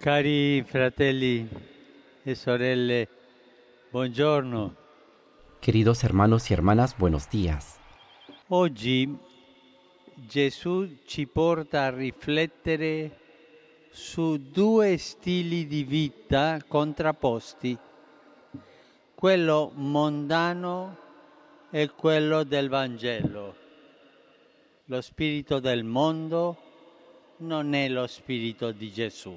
Cari fratelli e sorelle, buongiorno. Queridos hermanos y hermanas, buenos días. Oggi Gesù ci porta a riflettere su due stili di vita contrapposti, quello mondano e quello del Vangelo. Lo spirito del mondo non è lo spirito di Gesù.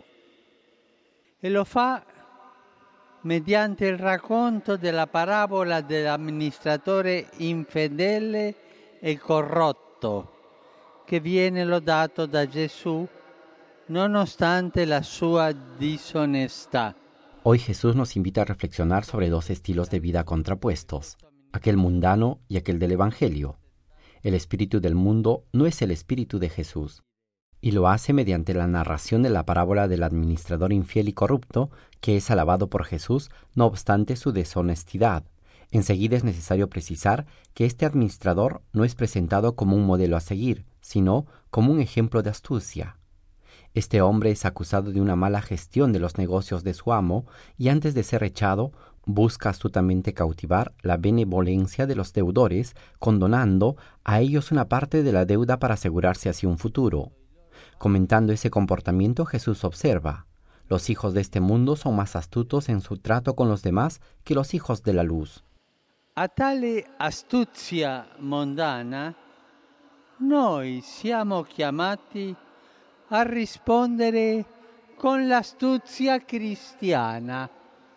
E lo fa mediante il racconto della parabola dell'amministratore infedele e corrotto, che viene lodato da Gesù nonostante la sua disonestà. Hoy Jesús nos invita a reflexionar sobre dos estilos de vida contrapuestos, aquel mundano y aquel del Evangelio. El espíritu del mundo no es el espíritu de Jesús, y lo hace mediante la narración de la parábola del administrador infiel y corrupto, que es alabado por Jesús, no obstante su deshonestidad. Enseguida es necesario precisar que este administrador no es presentado como un modelo a seguir, sino como un ejemplo de astucia. Este hombre es acusado de una mala gestión de los negocios de su amo y antes de ser echado, busca astutamente cautivar la benevolencia de los deudores, condonando a ellos una parte de la deuda para asegurarse así un futuro. Comentando ese comportamiento, Jesús observa: los hijos de este mundo son más astutos en su trato con los demás que los hijos de la luz. A tale astuzia mondana noi siamo chiamati a rispondere con l'astuzia cristiana,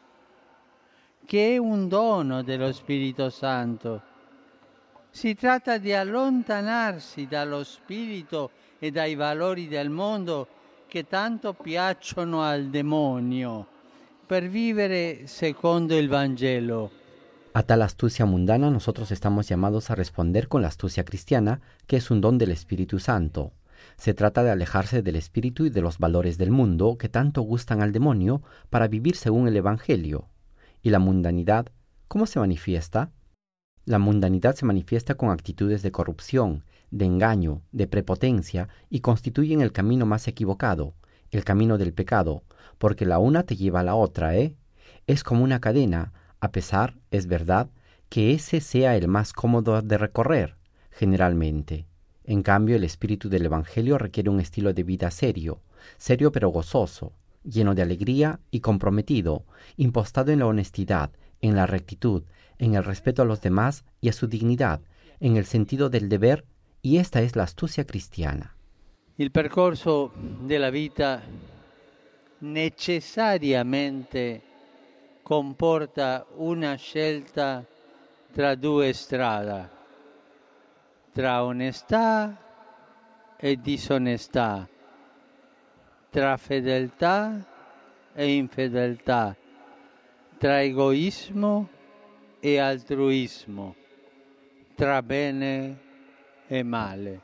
che è un dono dello Spirito Santo. Si tratta di allontanarsi dallo spirito e dai valori del mondo che tanto piacciono al demonio per vivere secondo il Vangelo. A tal astucia mundana nosotros estamos llamados a responder con la astucia cristiana, que es un don del Espíritu Santo. Se trata de alejarse del espíritu y de los valores del mundo que tanto gustan al demonio para vivir según el Evangelio. ¿Y la mundanidad cómo se manifiesta? La mundanidad se manifiesta con actitudes de corrupción, de engaño, de prepotencia y constituyen el camino más equivocado, el camino del pecado, porque la una te lleva a la otra, Es como una cadena, a pesar, es verdad, que ese sea el más cómodo de recorrer, generalmente. En cambio, el espíritu del Evangelio requiere un estilo de vida serio, serio pero gozoso, lleno de alegría y comprometido, impostado en la honestidad, en la rectitud, en el respeto a los demás y a su dignidad, en el sentido del deber, y esta es la astucia cristiana. Il percorso della vita necessariamente comporta una scelta tra due strade, tra onestà e disonestà, tra fedeltà e infedeltà, tra egoismo e altruismo, tra bene e male.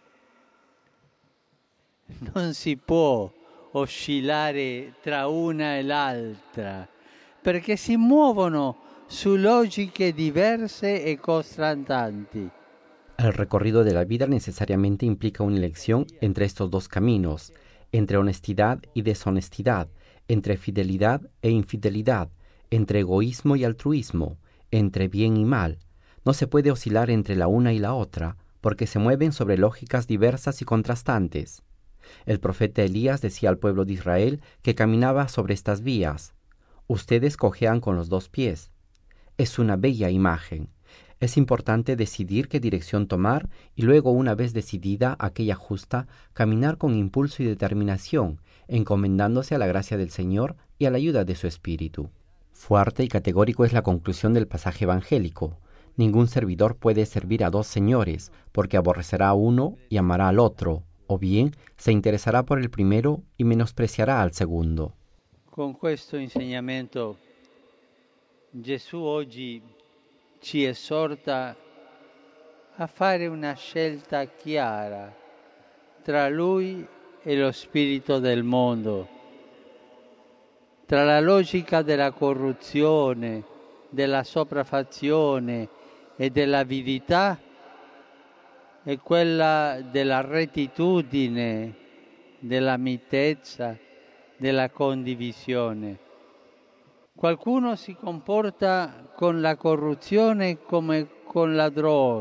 Non si può oscillare tra una e l'altra, perché si muovono su logiche diverse e contrastanti. El recorrido de la vida necesariamente implica una elección entre estos dos caminos, entre honestidad y deshonestidad, entre fidelidad e infidelidad, entre egoísmo y altruismo, entre bien y mal. No se puede oscilar entre la una y la otra, porque se mueven sobre lógicas diversas y contrastantes. El profeta Elías decía al pueblo de Israel que caminaba sobre estas vías. Ustedes cojean con los dos pies. Es una bella imagen. Es importante decidir qué dirección tomar y luego, una vez decidida aquella justa, caminar con impulso y determinación, encomendándose a la gracia del Señor y a la ayuda de su Espíritu. Fuerte y categórico es la conclusión del pasaje evangélico. Ningún servidor puede servir a dos señores, porque aborrecerá a uno y amará al otro, o bien se interesará por el primero y menospreciará al segundo. Con questo insegnamento Gesù oggi ci esorta a fare una scelta chiara tra Lui e lo spirito del mondo, tra la logica della corruzione, della sopraffazione e dell'avidità e quella della rettitudine, della mitezza della condivisione. Qualcuno si comporta con la corruzione come con le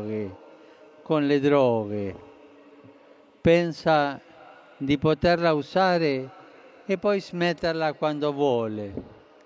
droghe. Pensa di poterla usare e poi smetterla quando vuole.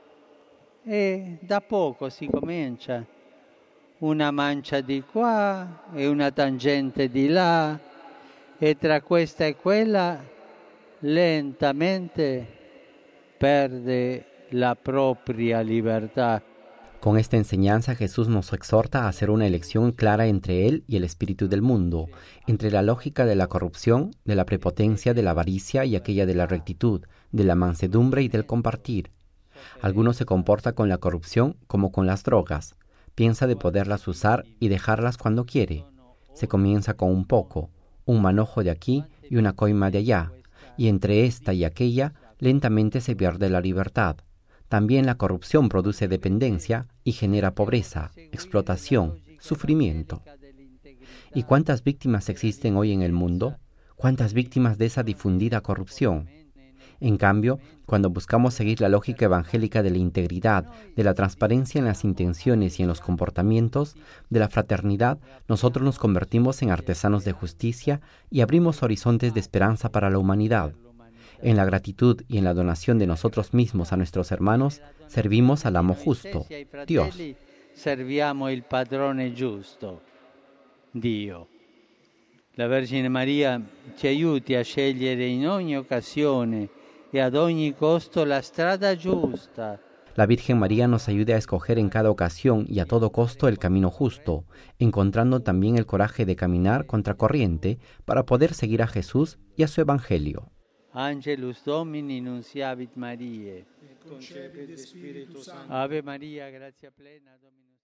E da poco si comincia. Una mancia di qua e una tangente di là, e tra questa e quella lentamente perde la propia libertà. Con esta enseñanza Jesús nos exhorta a hacer una elección clara entre Él y el espíritu del mundo, entre la lógica de la corrupción, de la prepotencia, de la avaricia y aquella de la rectitud, de la mansedumbre y del compartir. Algunos se comporta con la corrupción como con las drogas. Piensa de poderlas usar y dejarlas cuando quiere. Se comienza con un poco, un manojo de aquí y una coima de allá, y entre esta y aquella lentamente se pierde la libertad. También la corrupción produce dependencia y genera pobreza, explotación, sufrimiento. ¿Y cuántas víctimas existen hoy en el mundo? ¿Cuántas víctimas de esa difundida corrupción? En cambio, cuando buscamos seguir la lógica evangélica de la integridad, de la transparencia en las intenciones y en los comportamientos, de la fraternidad, nosotros nos convertimos en artesanos de justicia y abrimos horizontes de esperanza para la humanidad. En la gratitud y en la donación de nosotros mismos a nuestros hermanos, servimos al amo justo, Dios. Serviamo il padrone giusto, Dio. La Vergine Maria ci aiuti a scegliere in ogni occasione e ad ogni costo la strada giusta. La Virgen María nos ayude a escoger en cada ocasión y a todo costo el camino justo, encontrando también el coraje de caminar contracorriente para poder seguir a Jesús y a su Evangelio. Angelus Domini nunciavit Mariae. Ave Maria, gratia plena, Dominus